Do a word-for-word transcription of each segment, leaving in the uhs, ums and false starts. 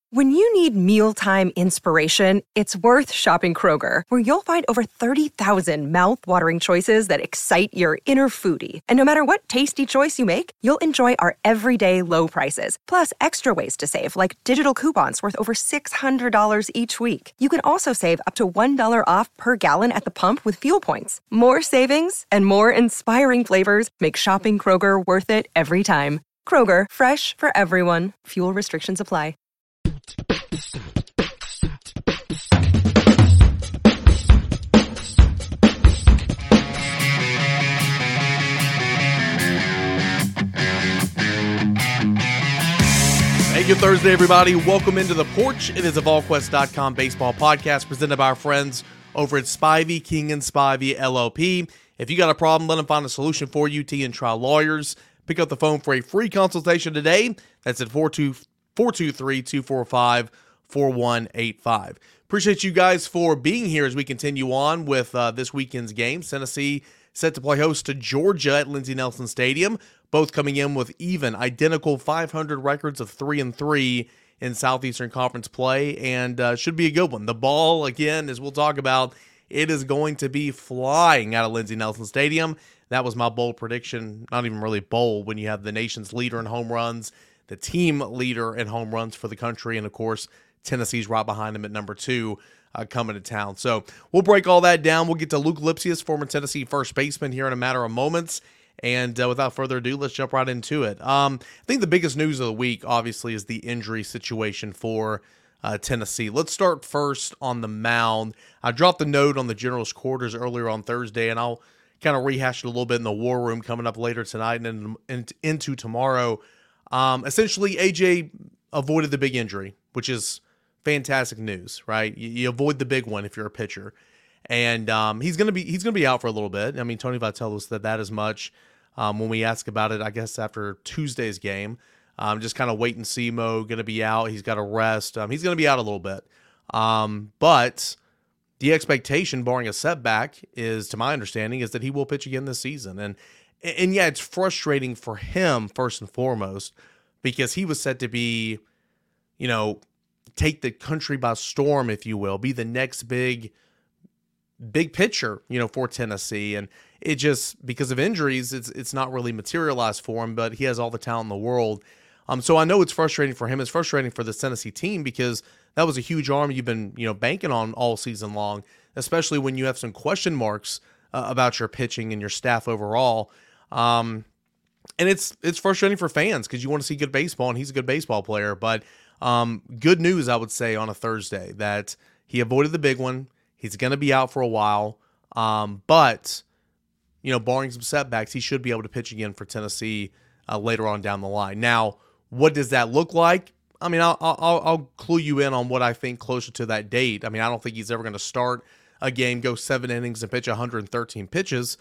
When you need mealtime inspiration, it's worth shopping Kroger, where you'll find over thirty thousand mouth-watering choices that excite your inner foodie. And no matter what tasty choice you make, you'll enjoy our everyday low prices, plus extra ways to save, like digital coupons worth over six hundred dollars each week. You can also save up to one dollar off per gallon at the pump with fuel points. More savings and more inspiring flavors make shopping Kroger worth it every time. Kroger, fresh for everyone. Fuel restrictions apply. Hey, good Thursday, everybody. Welcome into The Porch. It is a Vol Quest dot com baseball podcast presented by our friends over at Spivey, King and Spivey, L L P. If you got a problem, let them find a solution for you. T and Trial Lawyers. Pick up the phone for a free consultation today. That's at four two three, two four five, four one eight five. Appreciate you guys for being here as we continue on with uh, this weekend's games. Tennessee set to play host to Georgia at Lindsey Nelson Stadium. Both coming in with even, identical five hundred records of three and three in Southeastern Conference play, and uh, should be a good one. The ball, again, as we'll talk about, it is going to be flying out of Lindsey Nelson Stadium. That was my bold prediction. Not even really bold when you have the nation's leader in home runs, the team leader in home runs for the country, and of course, Tennessee's right behind them at number two uh, coming to town. So we'll break all that down. We'll get to Luke Lipsius, former Tennessee first baseman, here in a matter of moments. And uh, without further ado, let's jump right into it. Um, I think the biggest news of the week, obviously, is the injury situation for uh, Tennessee. Let's start first on the mound. I dropped a note on the general's quarters earlier on Thursday, and I'll kind of rehash it a little bit in the war room coming up later tonight and, and into tomorrow. Um, essentially, A J avoided the big injury, which is fantastic news, right? You, you avoid the big one if you're a pitcher. And um, he's gonna be he's gonna be out for a little bit. I mean, Tony Vitello said that as much um, when we asked about it. I guess after Tuesday's game, um, just kind of wait and see mode. Gonna be out. He's got to rest. Um, he's gonna be out a little bit. Um, but the expectation, barring a setback, is, to my understanding, is that he will pitch again this season. And and yeah, it's frustrating for him first and foremost because he was set to be, you know, take the country by storm, if you will, be the next big. big pitcher, you know, for Tennessee. And it just, because of injuries, it's it's not really materialized for him, but he has all the talent in the world. Um, so I know it's frustrating for him. It's frustrating for the Tennessee team because that was a huge arm you've been, you know, banking on all season long, especially when you have some question marks uh, about your pitching and your staff overall. Um, and it's it's frustrating for fans because you want to see good baseball, and he's a good baseball player. But um, good news, I would say, on a Thursday that he avoided the big one. He's going to be out for a while, um, but, you know, barring some setbacks, he should be able to pitch again for Tennessee uh, later on down the line. Now, what does that look like? I mean, I'll, I'll, I'll clue you in on what I think closer to that date. I mean, I don't think he's ever going to start a game, go seven innings, and pitch one hundred thirteen pitches,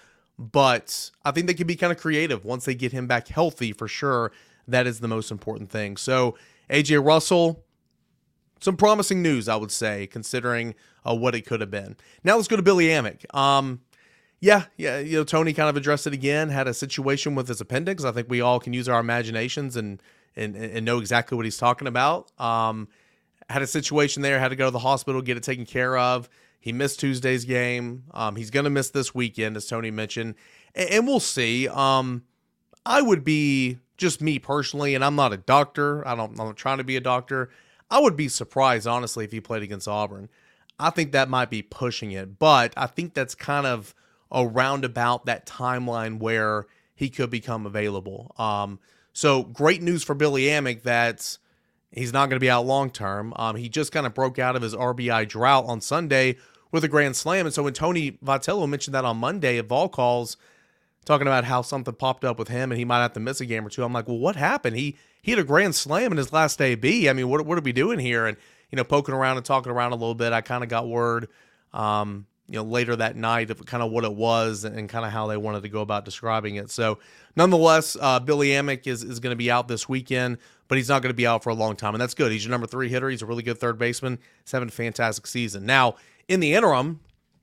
but I think they can be kind of creative once they get him back healthy for sure. That is the most important thing. So, A J Russell, some promising news, I would say, considering uh, what it could have been. Now let's go to Billy Amick. Um, yeah, yeah, you know, Tony kind of addressed it again, had a situation with his appendix. I think we all can use our imaginations and and, and know exactly what he's talking about. Um, had a situation there, had to go to the hospital, get it taken care of. He missed Tuesday's game. Um, he's going to miss this weekend, as Tony mentioned, and, and we'll see. Um, I would be, just me personally, and I'm not a doctor. I don't, I'm not trying to be a doctor. I would be surprised, honestly, if he played against Auburn. I think that might be pushing it, but I think that's kind of around about that timeline where he could become available. Um, so great news for Billy Amick that he's not going to be out long-term. Um, he just kind of broke out of his R B I drought on Sunday with a grand slam. And so when Tony Vitello mentioned that on Monday at Vol Calls, talking about how something popped up with him and he might have to miss a game or two, I'm like, well, what happened? He he had a grand slam in his last A B. I mean, what what are we doing here? And, you know, poking around and talking around a little bit, I kind of got word, um, you know, later that night of kind of what it was and kind of how they wanted to go about describing it. So nonetheless, uh, Billy Amick is, is going to be out this weekend, but he's not going to be out for a long time. And that's good. He's your number three hitter. He's a really good third baseman. He's having a fantastic season. Now, in the interim,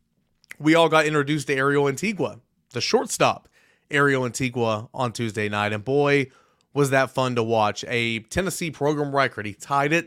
we all got introduced to Ariel Antigua, the shortstop Ariel Antigua on Tuesday night. And boy, was that fun to watch. A Tennessee program record. He tied it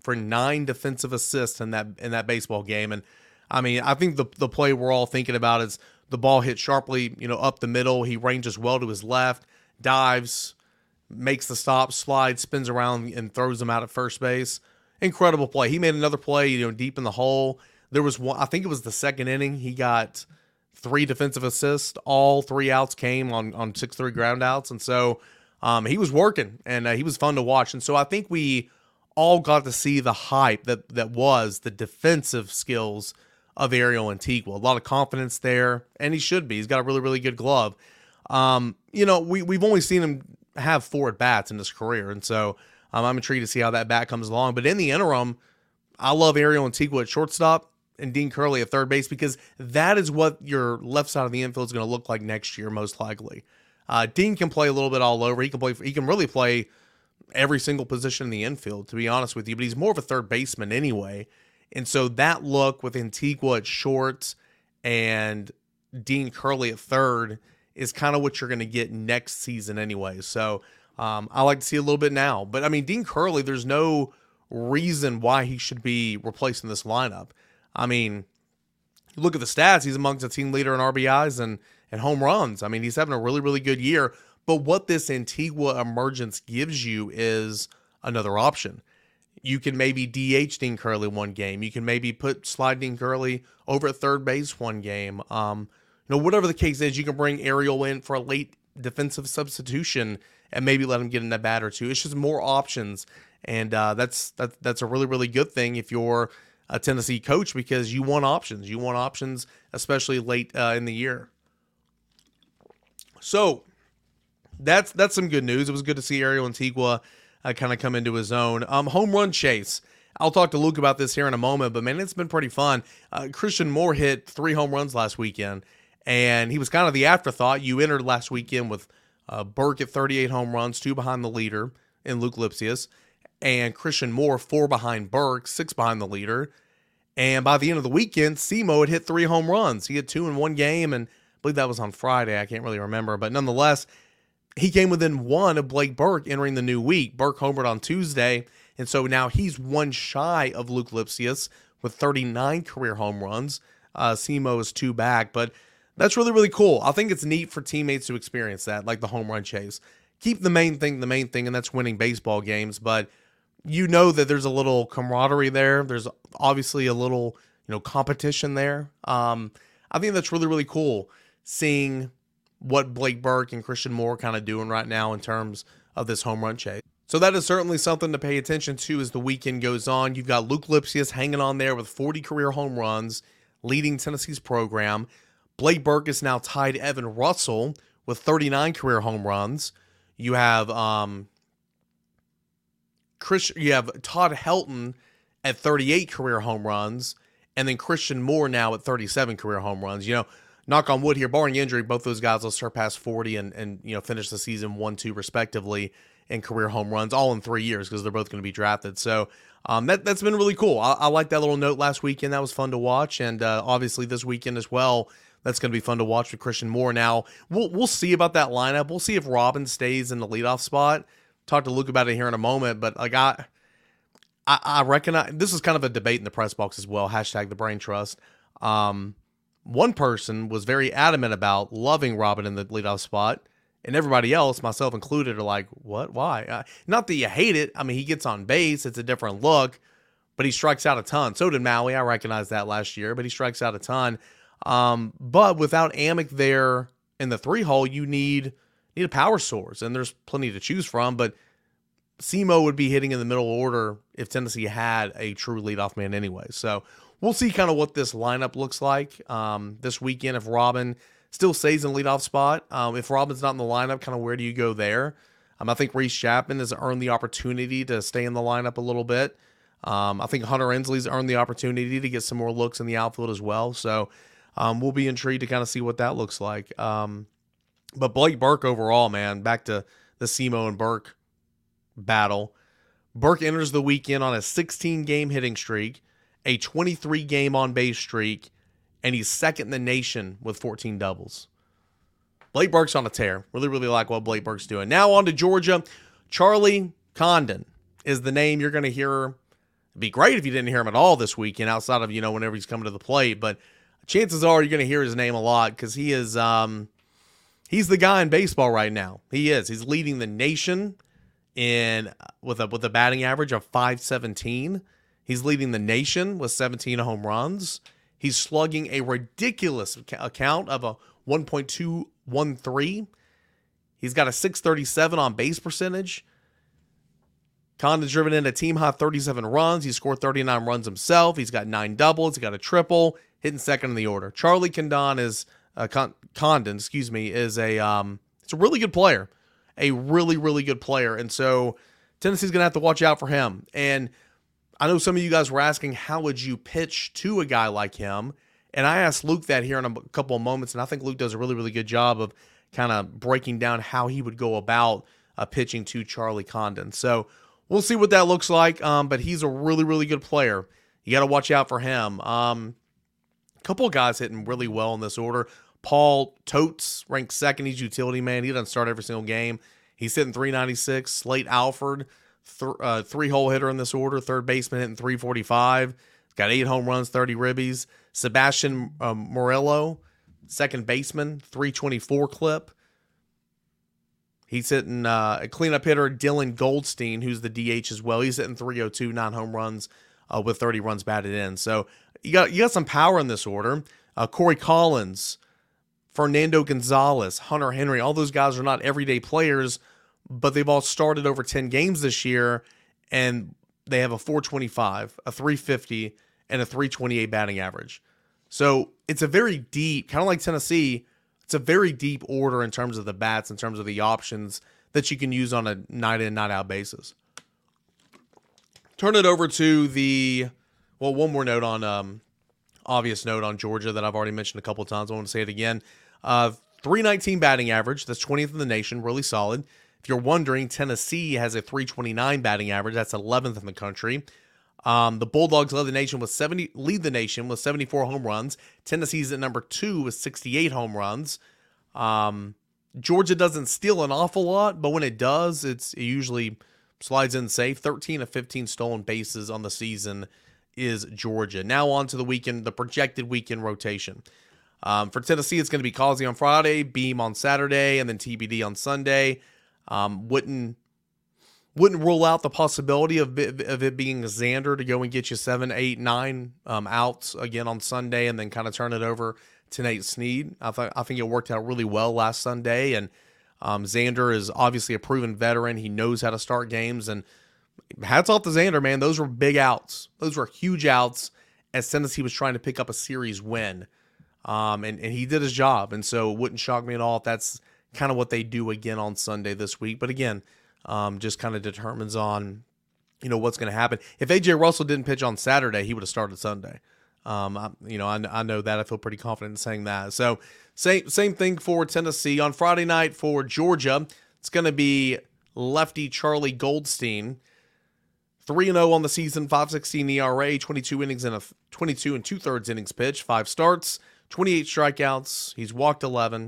for nine defensive assists in that in that baseball game. And I mean, I think the the play we're all thinking about is the ball hit sharply, you know, up the middle. He ranges well to his left, dives, makes the stop, slides, spins around, and throws him out at first base. Incredible play. He made another play, you know, deep in the hole. There was one, I think it was the second inning. He got three defensive assists. All three outs came on on six three ground outs, and so um, he was working, and uh, he was fun to watch. And so I think we all got to see the hype that that was the defensive skills of Ariel Antigua. A lot of confidence there, and he should be. He's got a really, really good glove. Um, you know, we, we've only seen him have four at-bats in his career, and so um, I'm intrigued to see how that bat comes along. But in the interim, I love Ariel Antigua at shortstop and Dean Curley at third base, because that is what your left side of the infield is going to look like next year, most likely. Uh, Dean can play a little bit all over. He can play. He can really play every single position in the infield, to be honest with you, but he's more of a third baseman anyway. And so that look with Antigua at short and Dean Curley at third is kind of what you're going to get next season anyway. So um, I like to see a little bit now. But, I mean, Dean Curley, there's no reason why he should be replacing this lineup. I mean, you look at the stats, he's amongst the team leader in R B Is and, and home runs. I mean, he's having a really, really good year. But what this Antigua emergence gives you is another option. You can maybe D H Dean Curley one game. You can maybe put slide Dean Curley over at third base one game. Um, you know, whatever the case is, you can bring Ariel in for a late defensive substitution and maybe let him get in a bat or two. It's just more options, and uh, that's that, that's a really, really good thing if you're a Tennessee coach, because you want options. You want options, especially late uh, in the year. So that's that's some good news. It was good to see Ariel Antigua Uh, kind of come into his own. Um, home run chase. I'll talk to Luke about this here in a moment, but man, it's been pretty fun. Uh, Christian Moore hit three home runs last weekend, and he was kind of the afterthought. You entered last weekend with uh, Burke at thirty-eight home runs, two behind the leader in Luke Lipsius, and Christian Moore, four behind Burke, six behind the leader. And by the end of the weekend, Simo had hit three home runs. He had two in one game, and I believe that was on Friday. I can't really remember, but nonetheless, he came within one of Blake Burke entering the new week. Burke homered on Tuesday, and so now he's one shy of Luke Lipsius with thirty-nine career home runs. Uh, Simo is two back, but that's really, really cool. I think it's neat for teammates to experience that, like the home run chase. Keep the main thing the main thing, and that's winning baseball games, but you know that there's a little camaraderie there. There's obviously a little, you know, competition there. Um, I think that's really, really cool, seeing what Blake Burke and Christian Moore kind of doing right now in terms of this home run chase. So that is certainly something to pay attention to as the weekend goes on. You've got Luke Lipsius hanging on there with forty career home runs, leading Tennessee's program. Blake Burke is now tied Evan Russell with thirty-nine career home runs. You have um, Chris, you have Todd Helton at thirty-eight career home runs, and then Christian Moore now at thirty-seven career home runs. You know, knock on wood here, barring injury, both those guys will surpass forty and, and you know, finish the season one, two, respectively in career home runs, all in three years because they're both going to be drafted. So um, that, that's been really cool. I, I like that little note last weekend. That was fun to watch. And uh, obviously this weekend as well, that's going to be fun to watch with Christian Moore. Now, we'll we'll see about that lineup. We'll see if Robin stays in the leadoff spot. Talk to Luke about it here in a moment. But like I, I, I recognize this is kind of a debate in the press box as well. Hashtag the Brain Trust. Um, One person was very adamant about loving Robin in the leadoff spot, and everybody else, myself included, are like, what? Why? Uh, not that you hate it. I mean, he gets on base. It's a different look, but he strikes out a ton. So did Maui. I recognized that last year, but he strikes out a ton. Um, but without Amick there in the three hole, you need, need a power source, and there's plenty to choose from, but Simo would be hitting in the middle order if Tennessee had a true leadoff man anyway. So we'll see kind of what this lineup looks like um, this weekend if Robin still stays in the leadoff spot. Um, if Robin's not in the lineup, kind of where do you go there? Um, I think Reese Chapman has earned the opportunity to stay in the lineup a little bit. Um, I think Hunter Ensley's earned the opportunity to get some more looks in the outfield as well. So um, we'll be intrigued to kind of see what that looks like. Um, but Blake Burke overall, man, back to the Simo and Burke battle. Burke enters the weekend on a sixteen-game hitting streak, a twenty-three game on base streak, and he's second in the nation with fourteen doubles. Blake Burke's on a tear. Really, really like what Blake Burke's doing. Now on to Georgia. Charlie Condon is the name you're going to hear It'd be great if you didn't hear him at all this weekend outside of, you know, whenever he's coming to the plate. But chances are you're going to hear his name a lot because he is um, he's the guy in baseball right now. He is. He's leading the nation in with a with a batting average of five seventeen. He's leading the nation with seventeen home runs. He's slugging a ridiculous account of a one point two one three. He's got a six thirty-seven on base percentage. Condon's driven in a team-high thirty-seven runs. He scored thirty-nine runs himself. He's got nine doubles. He's got a triple, hitting second in the order. Charlie Condon is uh, Con- Condon, excuse me, is a um, it's a really good player, a really really good player, and so Tennessee's gonna have to watch out for him. And I know some of you guys were asking, how would you pitch to a guy like him? And I asked Luke that here in a couple of moments, and I think Luke does a really really good job of kind of breaking down how he would go about uh, pitching to Charlie Condon. So we'll see what that looks like, um, but he's a really, really good player. You got to watch out for him. Um, a couple of guys hitting really well in this order. Paul Totes ranked second. He's utility man. He doesn't start every single game. He's hitting three ninety-six. Slate Alford, th- uh, three-hole hitter in this order. Third baseman hitting three forty-five. Got eight home runs, thirty ribbies. Sebastian um, Murillo, second baseman, three twenty-four clip. He's hitting uh, a cleanup hitter, Dylan Goldstein, who's the D H as well. He's hitting three oh two, nine home runs uh, with thirty runs batted in. So you got you got some power in this order. Uh, Corey Collins, Fernando Gonzalez, Hunter Henry, all those guys are not everyday players, but they've all started over ten games this year, and they have a four twenty-five, a three fifty, and a three twenty-eight batting average. So it's a very deep, kind of like Tennessee, it's a very deep order in terms of the bats, in terms of the options that you can use on a night in, night out basis. Turn it over to the, well, one more note on, um, obvious note on Georgia that I've already mentioned a couple of times. I want to say it again. Uh, three nineteen batting average. That's twentieth in the nation. Really solid. If you're wondering, Tennessee has a three twenty-nine batting average. That's eleventh in the country. Um, the Bulldogs lead the nation with seventy, lead the nation with seventy-four home runs. Tennessee's at number two with sixty-eight home runs. Um, Georgia doesn't steal an awful lot, but when it does, it's it usually slides in safe. thirteen of fifteen stolen bases on the season is Georgia. Now on to the weekend, the projected weekend rotation. Um, for Tennessee, it's going to be Causey on Friday, Beam on Saturday, and then T B D on Sunday. Um, wouldn't wouldn't rule out the possibility of it, of it being Xander to go and get you seven, eight, nine um, outs again on Sunday, and then kind of turn it over to Nate Snead. I th- I think it worked out really well last Sunday, and um, Xander is obviously a proven veteran. He knows how to start games, and hats off to Xander, man. Those were big outs. Those were huge outs as Tennessee was trying to pick up a series win, um, and and he did his job. And so it wouldn't shock me at all if that's kind of what they do again on Sunday this week. But again, um, just kind of determines on, you know, what's going to happen. If A J Russell didn't pitch on Saturday, he would have started Sunday. Um, I, you know, I, I know that. I feel pretty confident in saying that. So same same thing for Tennessee. On Friday night for Georgia, it's going to be lefty Charlie Goldstein. three and oh on the season, five sixteen E R A, twenty-two innings and a twenty-two and two-thirds innings pitch, five starts, twenty-eight strikeouts. He's walked eleven.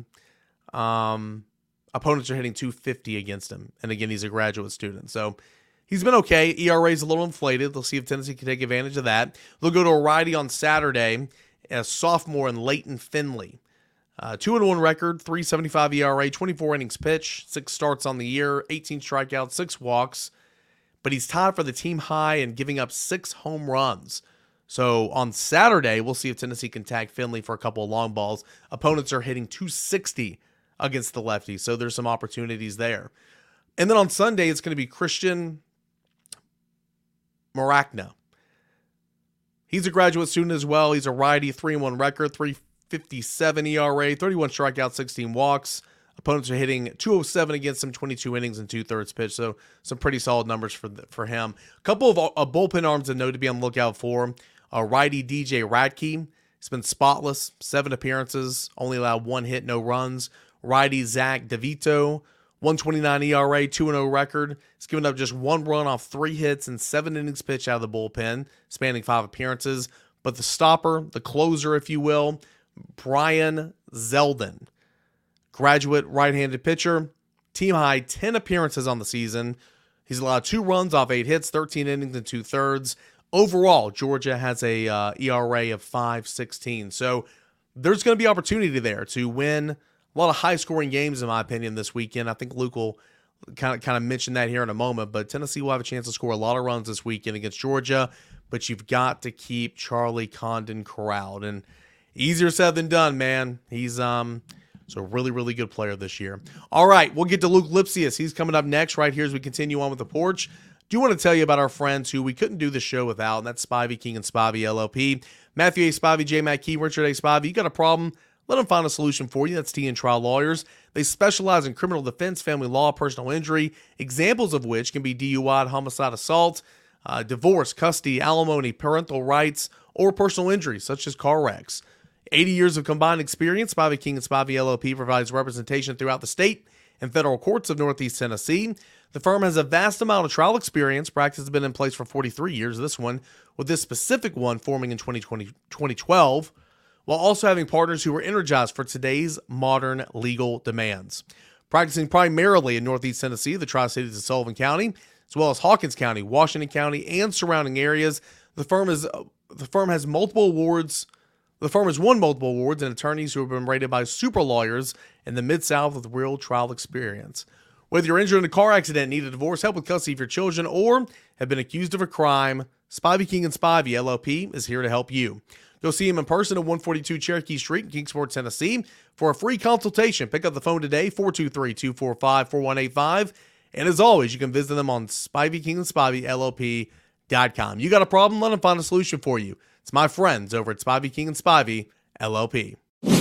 Um, opponents are hitting two fifty against him. And again, he's a graduate student. So he's been okay. E R A is a little inflated. They'll see if Tennessee can take advantage of that. They'll go to a righty on Saturday, a sophomore in Leighton Finley. Uh, two and one record, three seventy-five E R A, twenty-four innings pitch, six starts on the year, eighteen strikeouts, six walks. But he's tied for the team high and giving up six home runs. So on Saturday, we'll see if Tennessee can tag Finley for a couple of long balls. Opponents are hitting two sixty against the lefty, so there's some opportunities there. And then on Sunday, it's going to be Christian Maracna. He's a graduate student as well. He's a righty, three and one record, three fifty-seven E R A, thirty-one strikeouts, sixteen walks. Opponents are hitting two oh seven against him, twenty-two innings and two-thirds pitch, so some pretty solid numbers for the, for him. A couple of uh, bullpen arms to know to be on the lookout for. Uh, righty D J Radke. He's been spotless, seven appearances, only allowed one hit, no runs. Righty Zach DeVito, one twenty-nine E R A, two and oh record. He's given up just one run off three hits and seven innings pitched out of the bullpen, spanning five appearances. But the stopper, the closer, if you will, Brian Zeldin. Graduate right-handed pitcher, team high ten appearances on the season. He's allowed two runs off eight hits, thirteen innings and two-thirds. Overall, Georgia has a uh, E R A of five sixteen. So there's going to be opportunity there to win a lot of high-scoring games, in my opinion, this weekend. I think Luke will kind of kind of mention that here in a moment, but Tennessee will have a chance to score a lot of runs this weekend against Georgia, but you've got to keep Charlie Condon corralled. And easier said than done, man. He's um so a really, really good player this year. All right, we'll get to Luke Lipsius. He's coming up next right here as we continue on with the porch. Do want to tell you about our friends who we couldn't do the show without, and that's Spivey, King and Spivey, L L P. Matthew A. Spivey, J. Matt Key, Richard A. Spivey. You got a problem? Let them find a solution for you. That's T and Trial Lawyers. They specialize in criminal defense, family law, personal injury, examples of which can be D U I, homicide, assault, uh, divorce, custody, alimony, parental rights, or personal injuries, such as car wrecks. eighty years of combined experience, Spivey, King and Spivey, L L P provides representation throughout the state and federal courts of Northeast Tennessee. The firm has a vast amount of trial experience. Practice has been in place for forty-three years, this one, with this specific one forming in twenty twenty, twenty twelve, while also having partners who are energized for today's modern legal demands. Practicing primarily in Northeast Tennessee, the Tri-Cities of Sullivan County, as well as Hawkins County, Washington County, and surrounding areas, the firm is the firm has multiple awards. The firm has won multiple awards and attorneys who have been rated by super lawyers in the Mid-South with real trial experience. Whether you're injured in a car accident, need a divorce, help with custody of your children, or have been accused of a crime, Spivey, King and Spivey, L L P is here to help you. Go see him in person at one forty-two Cherokee Street in Kingsport, Tennessee for a free consultation. Pick up the phone today, four two three, two four five, four one eight five. And as always, you can visit them on Spivey, King and Spivey, L L P dot com. You got a problem? Let them find a solution for you. It's my friends over at Spivey, King and Spivey, L L P.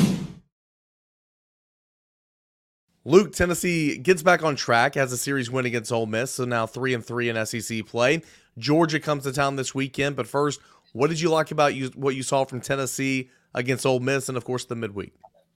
Luke, Tennessee gets back on track, has a series win against Ole Miss, so now three and three in S E C play. Georgia comes to town this weekend, but first, what did you like about you, what you saw from Tennessee against Ole Miss and, of course, the midweek?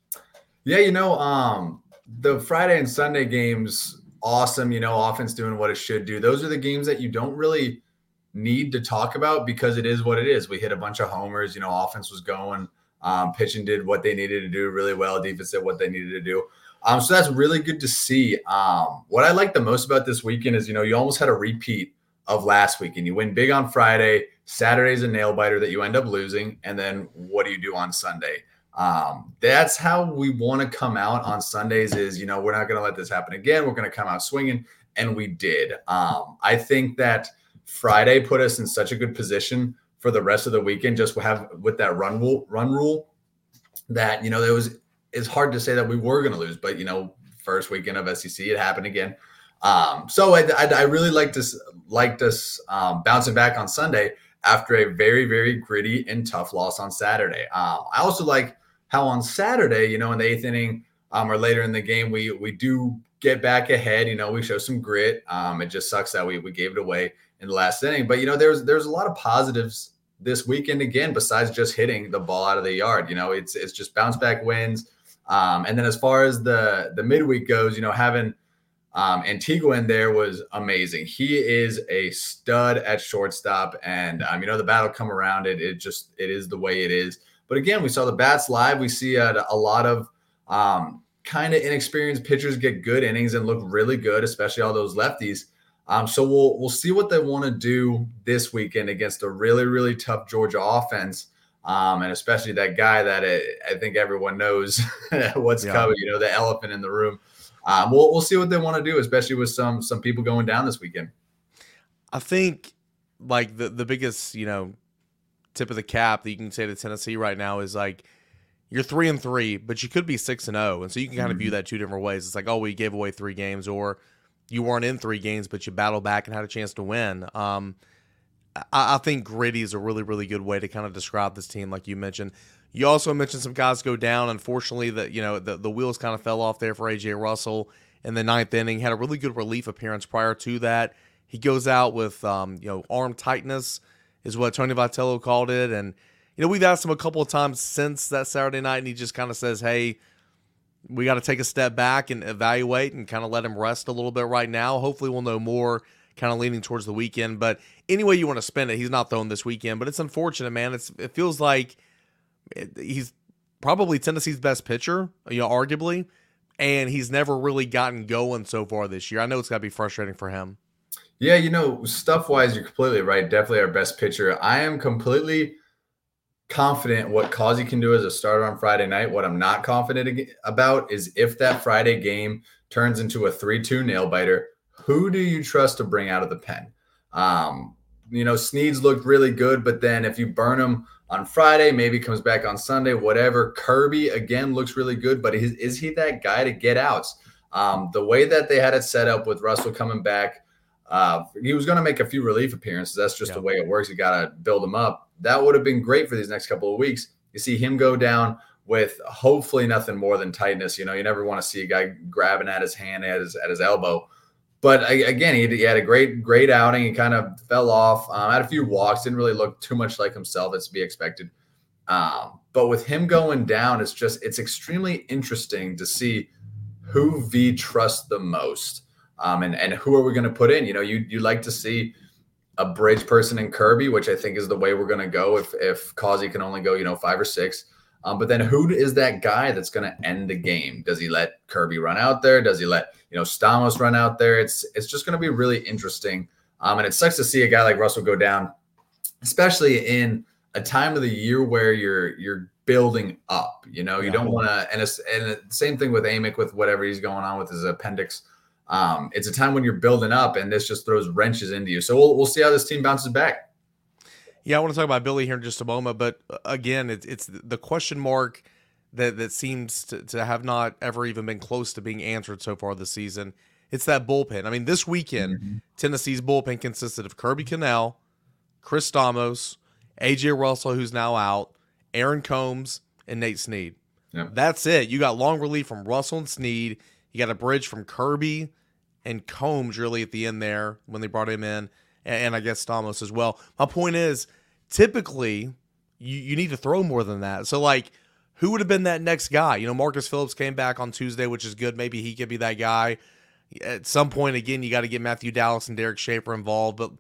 Yeah, you know, um, the Friday and Sunday games, awesome, you know, offense doing what it should do. Those are the games that you don't really need to talk about because it is what it is. We hit a bunch of homers, you know, offense was going, um, pitching did what they needed to do really well, defense did what they needed to do. Um, so that's really good to see. Um, what I like the most about this weekend is, you know, you almost had a repeat of last weekend. You win big on Friday, Saturday's a nail biter that you end up losing, and then what do you do on Sunday? Um, that's how we want to come out on Sundays is, you know, we're not going to let this happen again. We're going to come out swinging, and we did. Um, I think that Friday put us in such a good position for the rest of the weekend, just have with that run rule, run rule that, you know, there was, it's hard to say that we were going to lose, but, you know, first weekend of S E C, it happened again. Um, so I, I, I really liked us, liked us um, bouncing back on Sunday after a very, very gritty and tough loss on Saturday. Um, I also like how on Saturday, you know, in the eighth inning um, or later in the game, we we do get back ahead. You know, we show some grit. Um, it just sucks that we we gave it away in the last inning. But, you know, there's there's a lot of positives this weekend again, besides just hitting the ball out of the yard. You know, it's it's just bounce back wins. Um, and then as far as the the midweek goes, you know, having um, Antigua in there was amazing. He is a stud at shortstop, and um, you know, the battle come around. It it just it is the way it is. But again, we saw the bats live. We see a, a lot of um, kind of inexperienced pitchers get good innings and look really good, especially all those lefties. Um, so we'll we'll see what they want to do this weekend against a really really tough Georgia offense. Um, and especially that guy that it, I think everyone knows what's yeah. coming, you know, the elephant in the room. Um, we'll, we'll see what they want to do, especially with some, some people going down this weekend. I think like the, the biggest, you know, tip of the cap that you can say to Tennessee right now is like, you're three and three, but you could be six and oh. And so you can kind of mm-hmm. view that two different ways. It's like, oh, we gave away three games, or you weren't in three games, but you battled back and had a chance to win. Um, I think gritty is a really, really good way to kind of describe this team, like you mentioned. You also mentioned some guys go down. Unfortunately, that you know the, the wheels kind of fell off there for A J Russell in the ninth inning. Had a really good relief appearance prior to that. He goes out with um, you know arm tightness, is what Tony Vitello called it. And you know we've asked him a couple of times since that Saturday night, and he just kind of says, "Hey, we got to take a step back and evaluate and kind of let him rest a little bit right now. Hopefully, we'll know more." Kind of leaning towards the weekend, but any way you want to spend it, he's not throwing this weekend. But it's unfortunate, man. It's it feels like it, he's probably Tennessee's best pitcher, you know, arguably, and he's never really gotten going so far this year. I know it's got to be frustrating for him. Yeah, you know, stuff-wise, you're completely right. Definitely our best pitcher. I am completely confident what Causey can do as a starter on Friday night. What I'm not confident about is if that Friday game turns into a three two nail-biter, who do you trust to bring out of the pen? Um, you know, Snead's looked really good, but then if you burn him on Friday, maybe comes back on Sunday, whatever. Kirby, again, looks really good, but is, is he that guy to get outs? Um, the way that they had it set up with Russell coming back, uh, he was going to make a few relief appearances. That's just yeah. the way it works. You got to build him up. That would have been great for these next couple of weeks. You see him go down with hopefully nothing more than tightness. You know, you never want to see a guy grabbing at his hand, at his, at his elbow. But again, he, he had a great, great outing. He kind of fell off, um, had a few walks, didn't really look too much like himself. That's to be expected. Um, but with him going down, it's just, it's extremely interesting to see who V trusts the most. Um, and, and who are we going to put in? You know, you you like to see a bridge person in Kirby, which I think is the way we're going to go if if Causey can only go, you know, five or six. Um, but then who is that guy that's going to end the game? Does he let Kirby run out there? Does he let, you know, Stamos run out there? It's it's just going to be really interesting. Um, and it sucks to see a guy like Russell go down, especially in a time of the year where you're you're building up. You know, you yeah. don't want to. And it's and the same thing with Amick with whatever he's going on with his appendix. Um, it's a time when you're building up, and this just throws wrenches into you. So we'll we'll see how this team bounces back. Yeah, I want to talk about Billy here in just a moment, but again, it's it's the question mark that that seems to, to have not ever even been close to being answered so far this season. It's that bullpen. I mean, this weekend, mm-hmm. Tennessee's bullpen consisted of Kirby Cannell, Chris Stamos, A J Russell, who's now out, Aaron Combs, and Nate Snead. Yep. That's it. You got long relief from Russell and Snead. You got a bridge from Kirby and Combs really at the end there when they brought him in, and, and I guess Stamos as well. My point is, typically, you, you need to throw more than that. So, like, who would have been that next guy? You know, Marcus Phillips came back on Tuesday, which is good. Maybe he could be that guy. At some point, again, you got to get Matthew Dallas and Derek Schaefer involved, but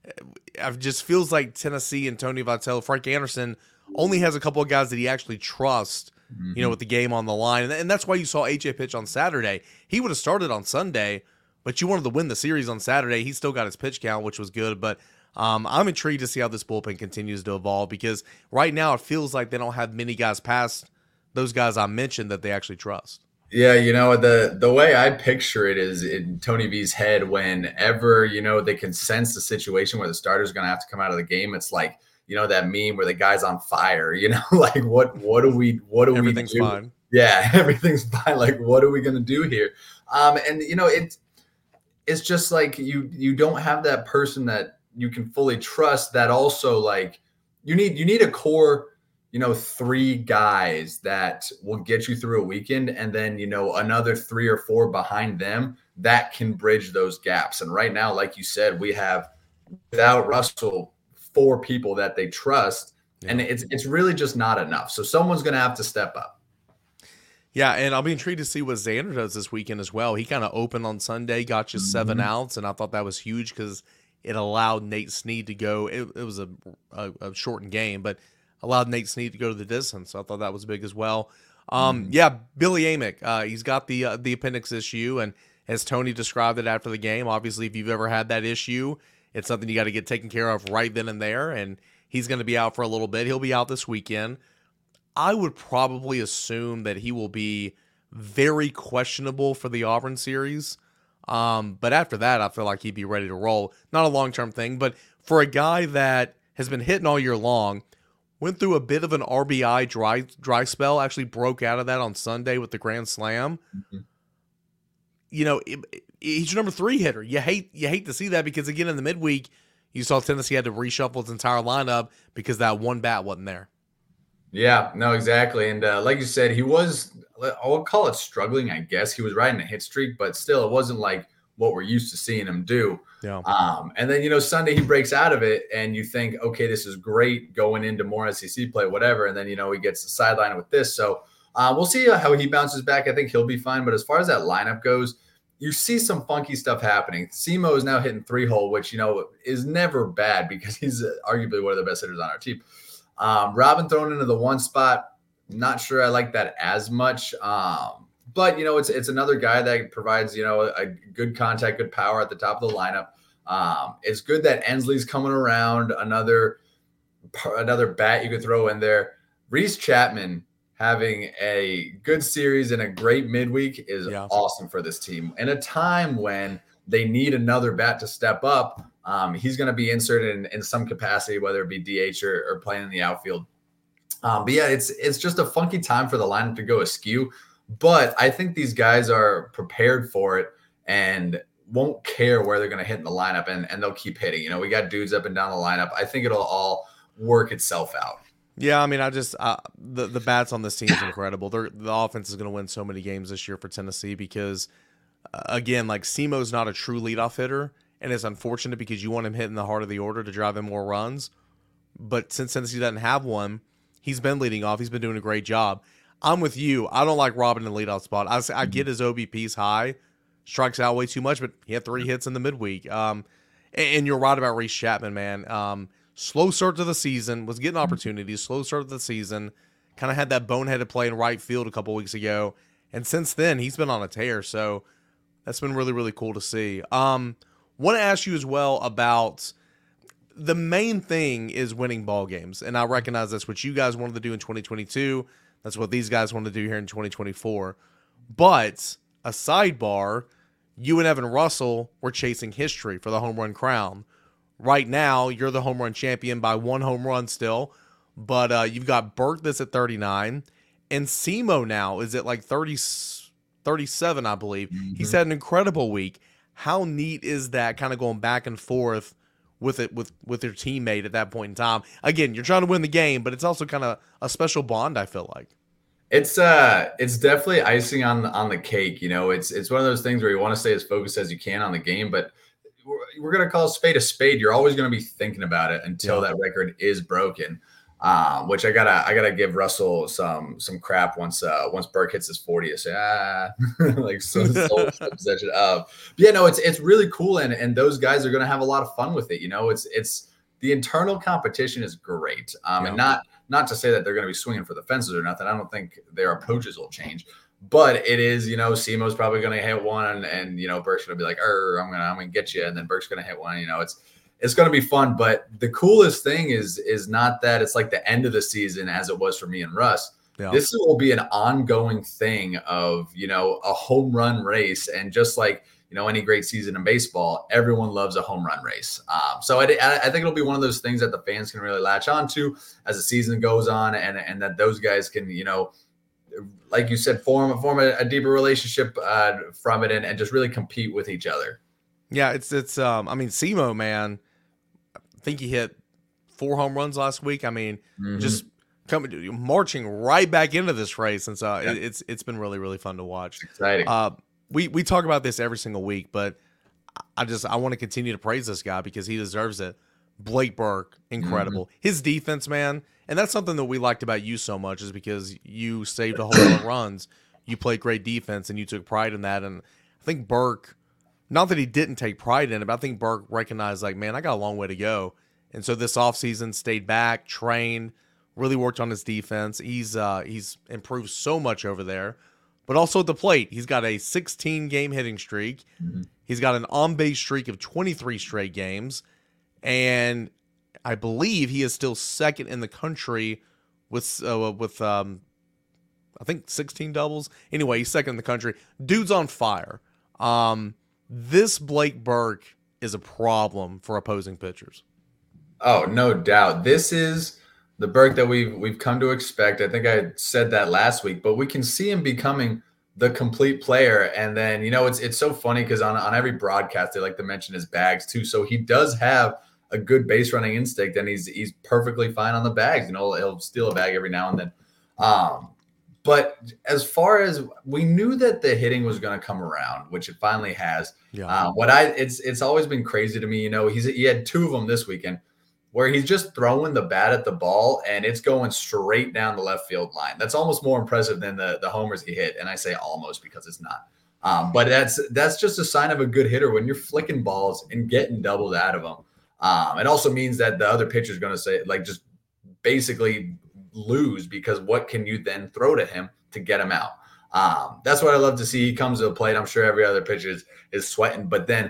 it just feels like Tennessee and Tony Vitello, Frank Anderson only has a couple of guys that he actually trusts, mm-hmm. you know, with the game on the line. And, and that's why you saw A J pitch on Saturday. He would have started on Sunday, but you wanted to win the series on Saturday. He still got his pitch count, which was good. But um, I'm intrigued to see how this bullpen continues to evolve, because right now it feels like they don't have many guys past those guys I mentioned that they actually trust. Yeah, you know, the the way I picture it is in Tony V's head, whenever, you know, they can sense the situation where the starter's going to have to come out of the game, it's like, you know, that meme where the guy's on fire, you know, like what what do we what do everything's we do? Fine. Yeah, everything's fine. Like, what are we going to do here? Um, and, you know, it's it's just like you you don't have that person that you can fully trust, that also, like, you need you need a core, you know, three guys that will get you through a weekend, and then, you know, another three or four behind them that can bridge those gaps. And right now, like you said, we have, without Russell, four people that they trust, yeah. and it's it's really just not enough. So someone's going to have to step up. Yeah, and I'll be intrigued to see what Xander does this weekend as well. He kind of opened on Sunday, got just mm-hmm. seven outs, and I thought that was huge because it allowed Nate Snead to go. It, it was a, a, a shortened game, but allowed Nate Snead to go to the distance. So I thought that was big as well. Um, mm-hmm. Yeah, Billy Amick, uh, he's got the uh, the appendix issue, and as Tony described it after the game, obviously if you've ever had that issue, it's something you got to get taken care of right then and there, and he's going to be out for a little bit. He'll be out this weekend. I would probably assume that he will be very questionable for the Auburn series, um, but after that, I feel like he'd be ready to roll. Not a long-term thing, but for a guy that has been hitting all year long, went through a bit of an R B I dry dry spell, actually broke out of that on Sunday with the grand slam. Mm-hmm. You know, it, it, he's your number three hitter. You hate you hate to see that, because, again, in the midweek, you saw Tennessee had to reshuffle its entire lineup because that one bat wasn't there. Yeah, no, exactly. And uh, like you said, he was, I'll call it struggling, I guess. He was riding a hit streak, but still, it wasn't like what we're used to seeing him do. Yeah. Um, and then, you know, Sunday he breaks out of it, and you think, okay, this is great going into more S E C play, whatever. And then, you know, he gets the sideline with this. So uh, we'll see how he bounces back. I think he'll be fine. But as far as that lineup goes, you see some funky stuff happening. Simo is now hitting three hole, which, you know, is never bad because he's arguably one of the best hitters on our team. Um, Robin thrown into the one spot. Not sure I like that as much. Um, but, you know, it's it's another guy that provides, you know, a good contact, good power at the top of the lineup. Um, it's good that Ensley's coming around. Another another bat you could throw in there. Reese Chapman having a good series and a great midweek is yeah. awesome for this team. In a time when they need another bat to step up, um, he's going to be inserted in, in some capacity, whether it be D H or, or playing in the outfield. Um, but yeah, it's it's just a funky time for the lineup to go askew. But I think these guys are prepared for it and won't care where they're going to hit in the lineup, and, and they'll keep hitting. You know, we got dudes up and down the lineup. I think it'll all work itself out. Yeah, I mean, I just uh, the the bats on this team is incredible. They're, the offense is going to win so many games this year for Tennessee because, uh, again, like Simo's not a true leadoff hitter, and it's unfortunate because you want him hitting the heart of the order to drive in more runs. But since Tennessee doesn't have one, he's been leading off. He's been doing a great job. I'm with you. I don't like Robin in the leadoff spot. I, I get his O B P's high, strikes out way too much, but he had three hits in the midweek. Um, and, and you're right about Reese Chapman, man. Um, slow start to the season, was getting opportunities. Slow start to the season, kind of had that boneheaded play in right field a couple weeks ago, and since then he's been on a tear. So that's been really, really cool to see. Um, want to ask you as well about the main thing is winning ball games, and I recognize that's what you guys wanted to do in twenty twenty-two. That's what these guys want to do here in twenty twenty-four. But a sidebar, you and Evan Russell were chasing history for the home run crown. Right now, you're the home run champion by one home run still, but uh, you've got Burke that's at thirty-nine, and Simo now is at like thirty, thirty-seven, I believe. Mm-hmm. He's had an incredible week. How neat is that, kind of going back and forth with it with with your teammate at that point in time? Again, you're trying to win the game, but it's also kind of a special bond, I feel like. It's uh it's definitely icing on on the cake. You know, it's it's one of those things where you want to stay as focused as you can on the game, but we're, we're gonna call a spade a spade. You're always gonna be thinking about it until yeah. that record is broken. Um, which I gotta I gotta give Russell some some crap once uh once Burke hits his forty. I say ah like so, so possession of. But yeah, no, it's it's really cool, and and those guys are gonna have a lot of fun with it. You know, it's it's the internal competition is great. Um, yeah. and not not to say that they're gonna be swinging for the fences or nothing. I don't think their approaches will change. But it is, you know, Simo's probably gonna hit one, and, and you know, Burke's gonna be like, er, I'm gonna I'm gonna get you, and then Burke's gonna hit one. You know, it's It's going to be fun, but the coolest thing is is not that it's like the end of the season as it was for me and Russ. Yeah. This will be an ongoing thing of, you know, a home run race. And just like, you know, any great season in baseball, everyone loves a home run race. Um, so I, I think it'll be one of those things that the fans can really latch on to as the season goes on, and, and that those guys can, you know, like you said, form, form a, a deeper relationship uh, from it and, and just really compete with each other. Yeah, it's, it's um, I mean, Simo, man, I think he hit four home runs last week. I mean, mm-hmm. just coming, marching right back into this race, and so yeah. it, it's it's been really really fun to watch. It's exciting. Uh, we we talk about this every single week, but I just I want to continue to praise this guy because he deserves it. Blake Burke, incredible. Mm-hmm. His defense, man, and that's something that we liked about you so much is because you saved a whole lot of runs. You played great defense, and you took pride in that. And I think Burke. Not that he didn't take pride in it, but I think Burke recognized, like, man, I got a long way to go. And so this offseason stayed back, trained, really worked on his defense. He's uh, he's improved so much over there. But also at the plate, he's got a sixteen-game hitting streak. Mm-hmm. He's got an on-base streak of twenty-three straight games. And I believe he is still second in the country with, uh, with um, I think, sixteen doubles. Anyway, he's second in the country. Dude's on fire. Um... This Blake Burke is a problem for opposing pitchers. Oh, no doubt. This is the Burke that we've we've come to expect. I think I said that last week, but we can see him becoming the complete player. And then, you know, it's it's so funny because on, on every broadcast, they like to mention his bags too. So he does have a good base running instinct, and he's he's perfectly fine on the bags. You know, he'll steal a bag every now and then. Um, But as far as we knew that the hitting was going to come around, which it finally has. Yeah. Uh, what I it's it's always been crazy to me. You know, he's he had two of them this weekend where he's just throwing the bat at the ball and it's going straight down the left field line. That's almost more impressive than the the homers he hit. And I say almost because it's not. Um, but that's that's just a sign of a good hitter when you're flicking balls and getting doubles out of them. Um, it also means that the other pitcher is going to say like just basically lose because what can you then throw to him to get him out? Um, that's what I love to see. He comes to the plate. I'm sure every other pitcher is, is sweating. But then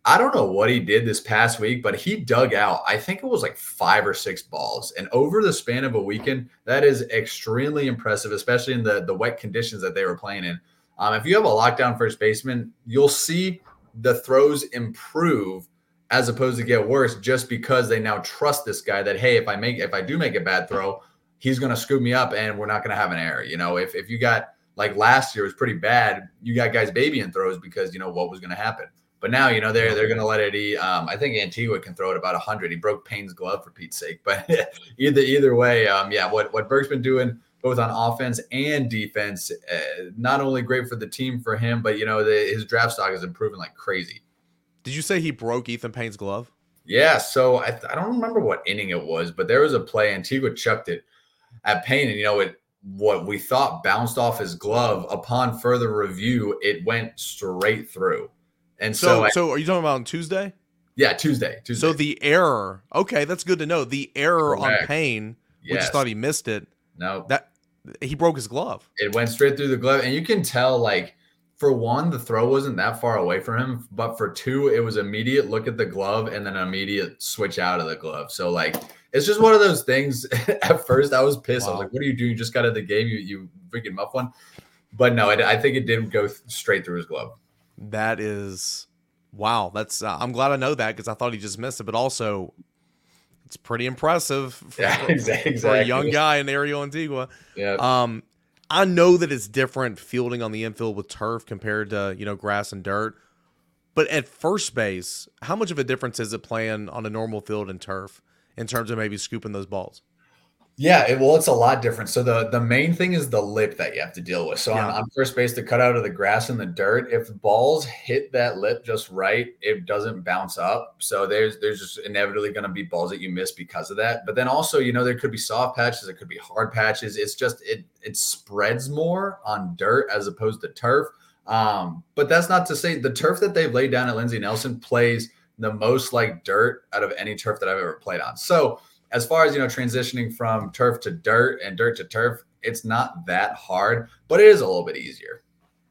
I don't know what he did this past week, but he dug out, I think it was like five or six balls. And over the span of a weekend, that is extremely impressive, especially in the, the wet conditions that they were playing in. Um, if you have a lockdown first baseman, you'll see the throws improve as opposed to get worse just because they now trust this guy that, hey, if I make if I do make a bad throw, he's going to scoop me up and we're not going to have an error. You know, if if you got like last year was pretty bad, you got guys babying throws because you know what was going to happen. But now, you know, they're they're going to let it eat. Um, I think Antigua can throw it about one hundred. He broke Payne's glove for Pete's sake. But either either way, um, yeah, what what Burke's been doing both on offense and defense, uh, not only great for the team for him, but you know the, his draft stock is improving like crazy. Did you say he broke Ethan Payne's glove? Yeah, so I, I don't remember what inning it was, but there was a play. Antigua chucked it at Payne, and you know it. What we thought bounced off his glove. Upon further review, it went straight through. And so, so, I, so are you talking about on Tuesday? Yeah, Tuesday. Tuesday. So the error. Okay, that's good to know. The error Correct. on Payne. We yes. just thought he missed it. No, that he broke his glove. It went straight through the glove, and you can tell like. For one, the throw wasn't that far away from him, but for two, it was immediate look at the glove and then an immediate switch out of the glove. So, like, it's just one of those things. At first, I was pissed. Wow. I was like, what are you doing? You just got out of the game. You, you freaking muff one. But no, I, I think it did go th- straight through his glove. That is, wow. That's uh, I'm glad I know that because I thought he just missed it. But also, it's pretty impressive for, yeah, exactly. for a young guy in Ariel Antigua. Yeah. Um, I know that it's different fielding on the infield with turf compared to, you know, grass and dirt. But at first base, how much of a difference is it playing on a normal field and turf in terms of maybe scooping those balls? Yeah, it, well, it's a lot different. So the, the main thing is the lip that you have to deal with. So yeah. on, on first base, the cutout of the grass and the dirt, if balls hit that lip just right, it doesn't bounce up. So there's there's just inevitably going to be balls that you miss because of that. But then also, you know, there could be soft patches, there could be hard patches. It's just it it spreads more on dirt as opposed to turf. Um, but that's not to say the turf that they've laid down at Lindsey Nelson plays the most like dirt out of any turf that I've ever played on. So as far as, you know, transitioning from turf to dirt and dirt to turf, it's not that hard, but it is a little bit easier.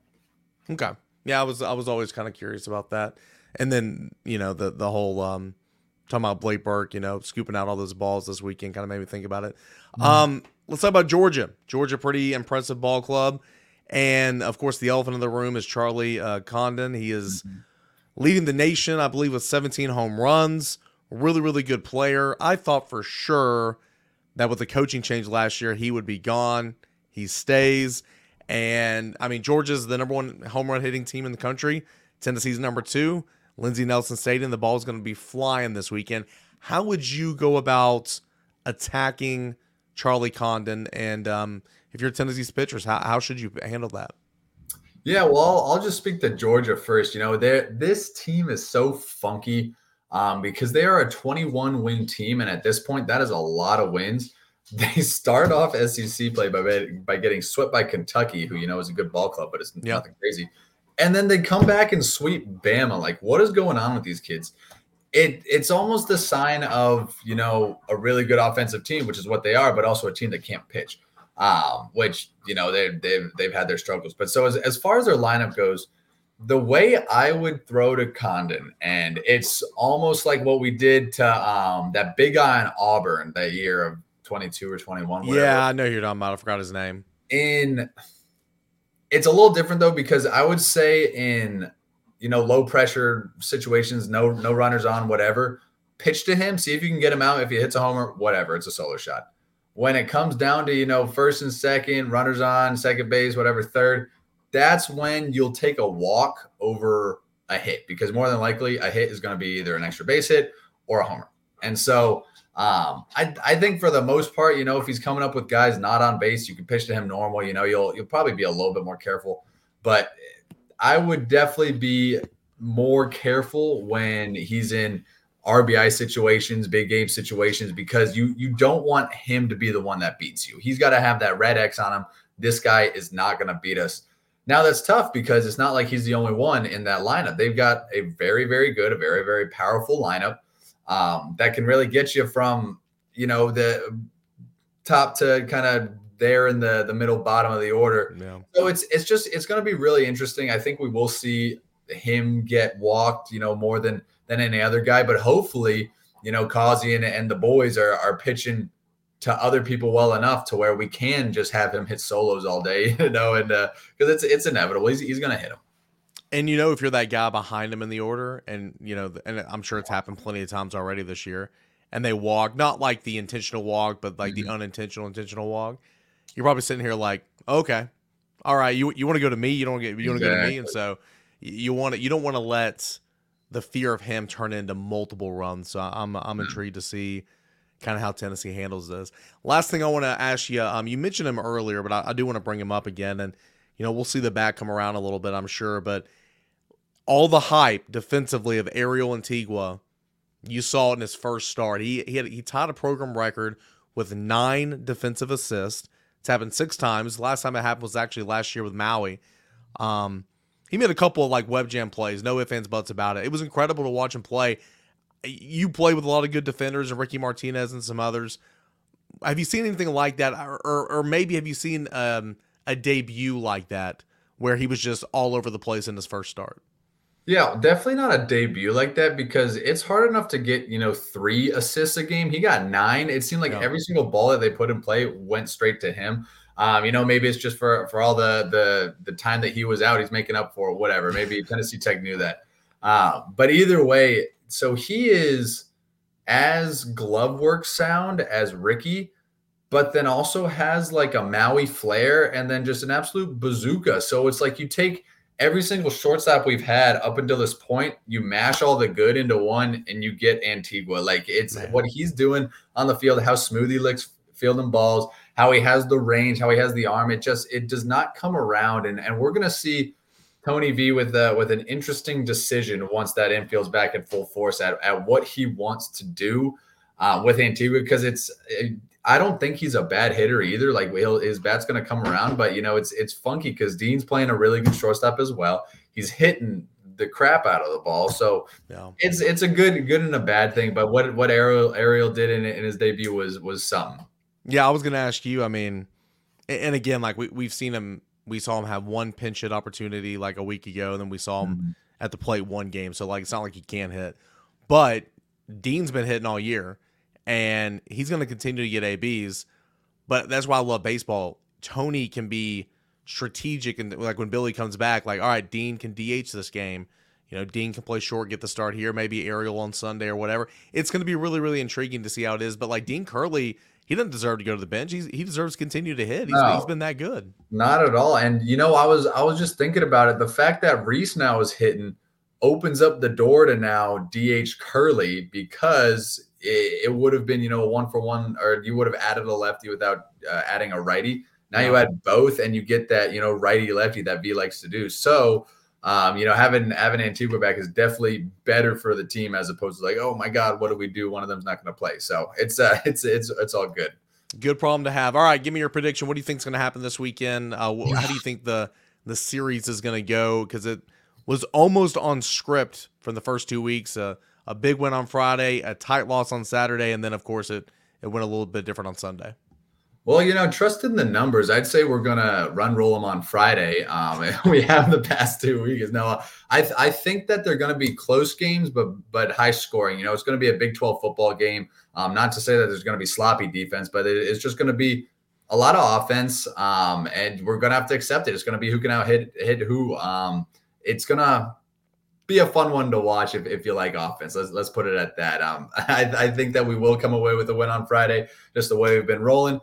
Okay. Yeah, I was I was always kind of curious about that. And then, you know, the the whole um talking about Blake Burke, you know, scooping out all those balls this weekend kind of made me think about it. Mm-hmm. Um, let's talk about Georgia. Georgia, pretty impressive ball club. And, of course, the elephant in the room is Charlie uh, Condon. He is mm-hmm. leading the nation, I believe, with seventeen home runs. Really, really good player. I thought for sure that with the coaching change last year, he would be gone. He stays. And, I mean, Georgia's the number one home run hitting team in the country. Tennessee's number two. Lindsey Nelson Stadium, the ball's going to be flying this weekend. How would you go about attacking Charlie Condon? And um, if you're Tennessee's pitchers, how, how should you handle that? Yeah, well, I'll, I'll just speak to Georgia first. You know, this team is so funky. Um, because they are a twenty-one win team, and at this point, that is a lot of wins. They start off S E C play by by getting swept by Kentucky, who you know is a good ball club, but it's yep. nothing crazy. And then they come back and sweep Bama. Like, what is going on with these kids? It it's almost a sign of you know a really good offensive team, which is what they are, but also a team that can't pitch, um, which you know they they've they've had their struggles. But so as as far as their lineup goes. The way I would throw to Condon, and it's almost like what we did to um, that big guy in Auburn that year of twenty-two or twenty-one. Whatever. Yeah, I know who you're talking about. I forgot his name. In it's a little different though because I would say in you know low pressure situations, no no runners on, whatever. Pitch to him, see if you can get him out. If he hits a homer, whatever, it's a solo shot. When it comes down to you know first and second, runners on, second base, whatever, third. That's when you'll take a walk over a hit because more than likely a hit is going to be either an extra base hit or a homer. And so um, I, I think for the most part, you know, if he's coming up with guys not on base, you can pitch to him normal. You know, you'll you'll probably be a little bit more careful. But I would definitely be more careful when he's in R B I situations, big game situations, because you you don't want him to be the one that beats you. He's got to have that red X on him. This guy is not going to beat us. Now that's tough because it's not like he's the only one in that lineup. They've got a very, very good, a very, very powerful lineup um, that can really get you from, you know, the top to kind of there in the, the middle bottom of the order. Yeah. So it's it's just it's going to be really interesting. I think we will see him get walked, you know, more than than any other guy. But hopefully, you know, Causey and, and the boys are are pitching to other people well enough to where we can just have him hit solos all day, you know, and because uh, it's it's inevitable. He's he's gonna hit them. And you know, if you're that guy behind him in the order, and you know, and I'm sure it's happened plenty of times already this year, and they walk, not like the intentional walk, but like mm-hmm. the unintentional intentional walk, you're probably sitting here like, okay, all right, you you want to go to me, you don't get you want to exactly. go to me, and so you want to you don't want to let the fear of him turn into multiple runs. So I'm I'm intrigued to see kind of how Tennessee handles this. Last thing I want to ask you, um, you mentioned him earlier, but I, I do want to bring him up again, and you know, we'll see the bat come around a little bit, I'm sure, but all the hype defensively of Ariel Antigua, you saw it in his first start. He he, had, he tied a program record with nine defensive assists. It's happened six times. The last time it happened was actually last year with Maui. Um, he made a couple of like web jam plays, no ifs, ands, buts about it. It was incredible to watch him play. You play with a lot of good defenders, and Ricky Martinez and some others. Have you seen anything like that, or or, or maybe have you seen um, a debut like that where he was just all over the place in his first start? Yeah, definitely not a debut like that, because it's hard enough to get, you know, three assists a game. He got nine. It seemed like yeah. every single ball that they put in play went straight to him. Um, you know, maybe it's just for, for all the, the, the time that he was out, he's making up for it, whatever. Maybe Tennessee Tech knew that. Uh, but either way, so he is as glove work sound as Ricky, but then also has like a Maui flair and then just an absolute bazooka. So it's like you take every single shortstop we've had up until this point, you mash all the good into one and you get Antigua. Like it's Man. What he's doing on the field, how smooth he looks fielding balls, how he has the range, how he has the arm. It just, it does not come around. And, and we're going to see Tony V with uh, with an interesting decision once that infield's back in full force at, at what he wants to do uh, with Antigua, because it's, it, I don't think he's a bad hitter either. Like he'll, his bat's going to come around, but you know, it's, it's funky because Dean's playing a really good shortstop as well. He's hitting the crap out of the ball. So yeah. it's, it's a good, good and a bad thing. But what, what Ariel, Ariel did in, in his debut was, was something. Yeah. I was going to ask you, I mean, and again, like we, we've seen him, we saw him have one pinch hit opportunity like a week ago. And then we saw him mm-hmm. at the plate one game. So like, it's not like he can't hit, but Dean's been hitting all year. And he's going to continue to get A Bs, but that's why I love baseball. Tony can be strategic, and like when Billy comes back, like, all right, Dean can D H this game. You know, Dean can play short, get the start here, maybe Ariel on Sunday or whatever. It's going to be really, really intriguing to see how it is. But like Dean Curley, he doesn't deserve to go to the bench. He's, he deserves to continue to hit. He's, no, he's been that good. Not at all. And you know, I was I was just thinking about it. The fact that Reese now is hitting opens up the door to now D H Curley, because it, it would have been, you know, a one for one, or you would have added a lefty without uh, adding a righty. Now you add both and you get that, you know, righty lefty that V likes to do. So, um, you know, having, having Antigua back is definitely better for the team, as opposed to like, oh my God, what do we do? One of them's not going to play. So it's, uh, it's, it's, it's all good. Good problem to have. All right. Give me your prediction. What do you think is going to happen this weekend? Uh, how do you think the, the series is going to go? Cause it was almost on script from the first two weeks. Uh, a big win on Friday, a tight loss on Saturday. And then of course it, it went a little bit different on Sunday. Well, you know, trust in the numbers. I'd say we're going to run roll them on Friday. Um, we have the past two weeks. Now, I th- I think that they're going to be close games, but but high scoring. You know, it's going to be a Big twelve football game. Um, not to say that there's going to be sloppy defense, but it, it's just going to be a lot of offense. Um, and we're going to have to accept it. It's going to be who can out hit, hit who. Um, it's going to be a fun one to watch if, if you like offense. Let's let's put it at that. Um, I, I think that we will come away with a win on Friday, just the way we've been rolling.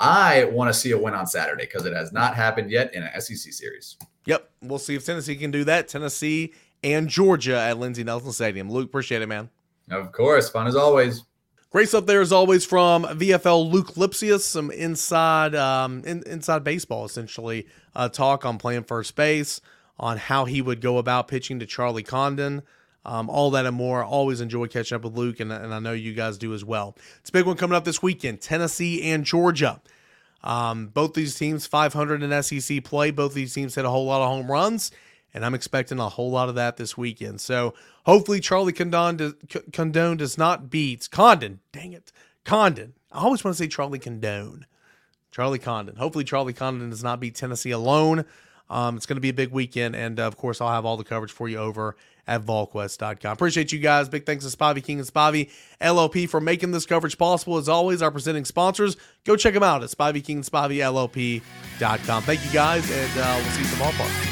I want to see a win on Saturday because it has not happened yet in an S E C series. Yep. We'll see if Tennessee can do that. Tennessee and Georgia at Lindsey Nelson Stadium. Luke, appreciate it, man. Of course. Fun as always. Great stuff there as always from V F L Luke Lipsius. Some inside um, in, inside baseball, essentially. Uh, talk on playing first base, on how he would go about pitching to Charlie Condon. Um, all that and more. Always enjoy catching up with Luke, and, and I know you guys do as well. It's a big one coming up this weekend, Tennessee and Georgia. Um, both these teams, five hundred in S E C play. Both these teams hit a whole lot of home runs, and I'm expecting a whole lot of that this weekend. So hopefully Charlie Condon does, Condon does not beat Condon. Dang it. Condon. I always want to say Charlie Condon. Charlie Condon. Hopefully Charlie Condon does not beat Tennessee alone. Um, it's going to be a big weekend, and uh, of course, I'll have all the coverage for you over at vol quest dot com. Appreciate you guys. Big thanks to Spivey King and Spivey L L P for making this coverage possible. As always, our presenting sponsors, go check them out at Spivey King and Spivey L L P dot com. Thank you guys, and uh, we'll see you at the ballpark.